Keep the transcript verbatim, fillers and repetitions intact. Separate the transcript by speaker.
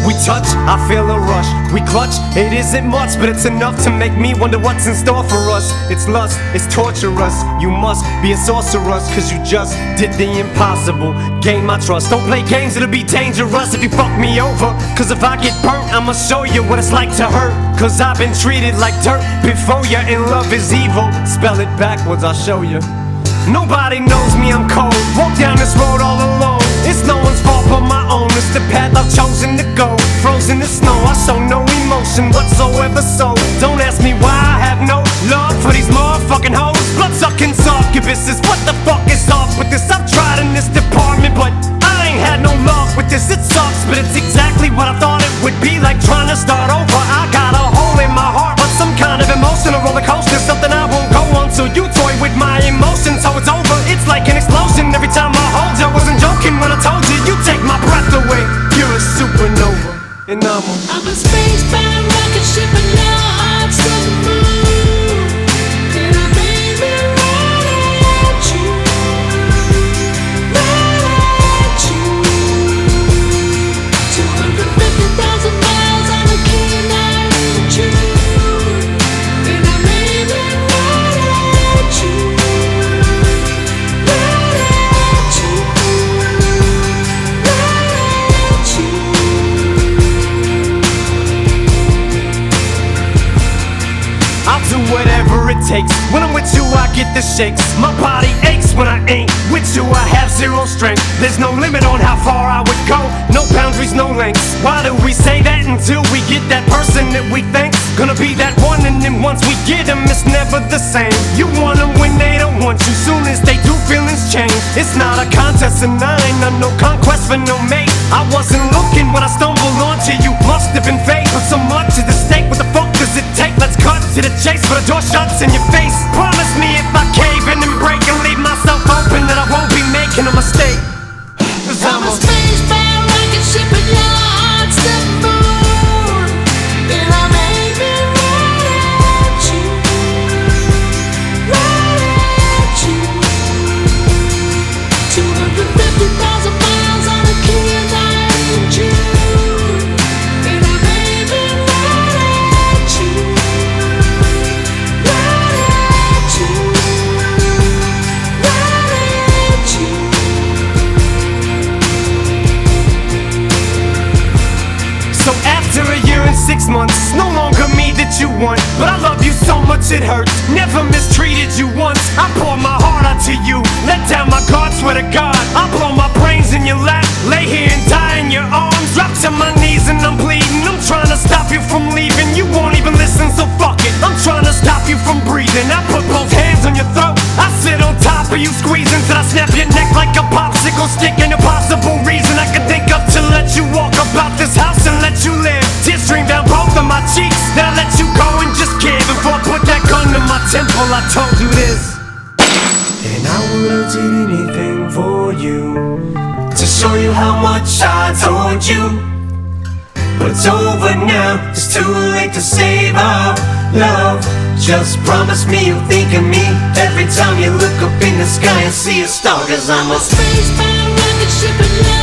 Speaker 1: We touch, I feel a rush. We clutch, it isn't much, but it's enough to make me wonder what's in store for us. It's lust, it's torturous. You must be a sorceress, cause you just did the impossible. Gain my trust. Don't play games, it'll be dangerous if you fuck me over. Cause if I get burnt, I'ma show you what it's like to hurt. Cause I've been treated like dirt before you, and love is evil. Spell it backwards, I'll show you. Nobody knows me, I'm cold. Walk down this road all alone. It's no one's fault but my own. It's the path I've chosen to go. Frozen in snow, I show no emotion whatsoever. So don't ask me why I have no love for these motherfucking hoes. Blood-sucking succubuses. What the fuck is off with this? I've tried in this department, but I ain't had no luck with this. It sucks, but it's exactly what I thought it would be like trying to start over. I got a hole in my heart, but some kind of emotional roller coaster. Something I won't go on, so you toy with my emotions. So it's over, it's like an explosion every time I hold you. I wasn't joking when I told you, you take my breath away. You're a supernova, and I'm a
Speaker 2: I'm a spacebound rocket ship and your heart's the moon. And I made me right at you, right at you. Two hundred fifty thousand miles on a keen night in June. And I made me right at you, right at you, right at you.
Speaker 1: I'll do whatever it takes. When I'm with you, I get the shakes. My body aches when I ain't with you. I have zero strength. There's no limit on how far I would go. No boundaries, no lengths. Why do we say that until we get that person that we think's gonna be that one? And then once we get them, it's never the same. You want them when they don't want you. Soon as they do, feelings change. It's not a contest, and I ain't on no conquest for no mate. I wasn't looking when I stumbled onto you. Must have been fate, but so much is at stake. What the fuck does it take? Let's cut to the chase, but the door shuts in your face. Promise me if I cave in and break and leave myself open, that I won't be making a mistake. Cause
Speaker 2: I'm
Speaker 1: I'm
Speaker 2: a
Speaker 1: a
Speaker 2: spacebound rocket ship and your heart's the moon. And I made me right at you, right at you. Two hundred fifty thousand miles on a keen night in June. And I made me right at you, right at you, right at you.
Speaker 1: So after a year and six months, no longer me that you want, but I love you so much it hurts. Never mistreated you once. I pour my heart out to you, let down my guard, swear to God. I blow my brains in your lap, lay here and die in your arms. Drop to my knees and I'm bleeding. I'm trying to stop you from leaving. You won't even listen, so fuck it. I'm trying to stop you from breathing. I put both hands on your throat. I sit on top of you, squeezing till I snap your neck like a popsicle stick. An impossible reason I can think of to let you walk about this house and let you live. Tears stream down both of my cheeks. Then I let you go and just give. Before I put that gun to my temple, I told you this. And I would've did anything for you, to show you how much I told you. But it's over now, it's too late to save our love. Just promise me you'll think of me every time you look up in the sky and see a star. Cause I'm a
Speaker 2: Spacebound rocket ship and